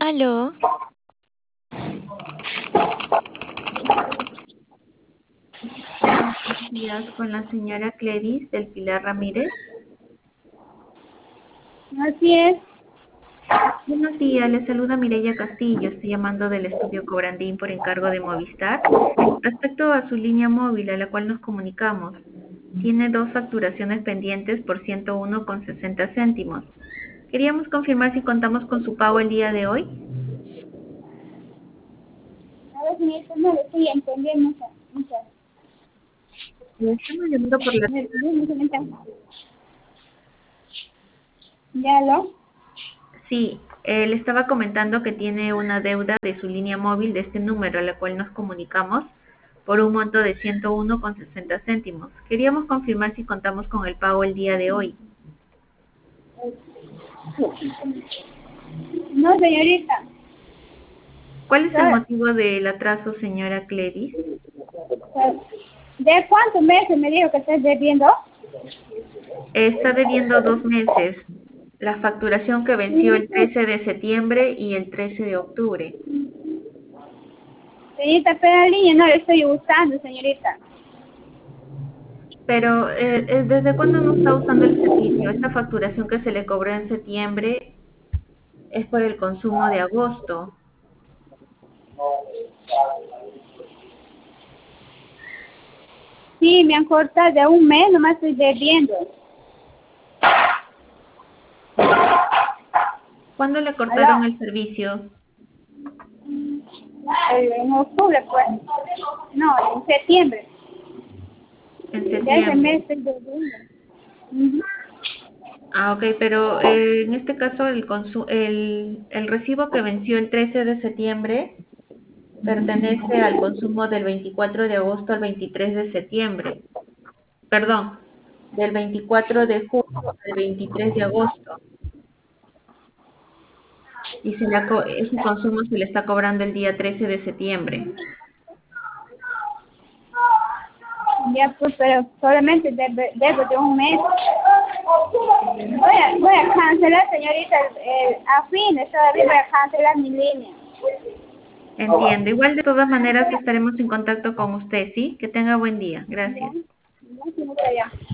Aló, Buenos días con la señora Cledis del Pilar Ramírez. Así es. Buenos días, le saluda Mireya Castillo. Estoy llamando del estudio Cobrandín por encargo de Movistar. Respecto a su línea móvil a la cual nos comunicamos, tiene dos facturaciones pendientes por 101,60 céntimos. Queríamos confirmar si contamos con su pago el día de hoy. A ver, señorita, no le estoy entendiendo muchas. Le estamos llamando por la... ¿Ya lo? Sí, le estaba comentando que tiene una deuda de su línea móvil de este número a la cual nos comunicamos por un monto de 101,60 céntimos. Queríamos confirmar si contamos con el pago el día de hoy. No, señorita. ¿Cuál es el motivo del atraso, señora Cledis? ¿De cuántos meses me dijo que estás debiendo? Está debiendo 2 meses. La facturación que venció el 13 de septiembre y el 13 de octubre. Señorita, pero la línea no la estoy usando, señorita. Pero, ¿desde cuándo no está usando el servicio? Esta facturación que se le cobró en septiembre es por el consumo de agosto. Sí, me han cortado de un mes, nomás estoy debiendo. ¿Cuándo le cortaron el servicio? En octubre, pues. No, en septiembre. En De ese mes septiembre. estoy debiendo. Ujú. Ah, ok, pero en este caso el recibo que venció el 13 de septiembre pertenece al consumo del 24 de agosto al 23 de septiembre. Perdón, del 24 de julio al 23 de agosto. Y ese consumo se le está cobrando el día 13 de septiembre. Ya, pues, pero solamente debo de un mes. Voy a cancelar, señorita, a fines todavía voy a cancelar mi línea. Entiendo. Igual de todas maneras estaremos en contacto con usted, ¿sí? Que tenga buen día. Ya, Gracias. ya, señorita, ya.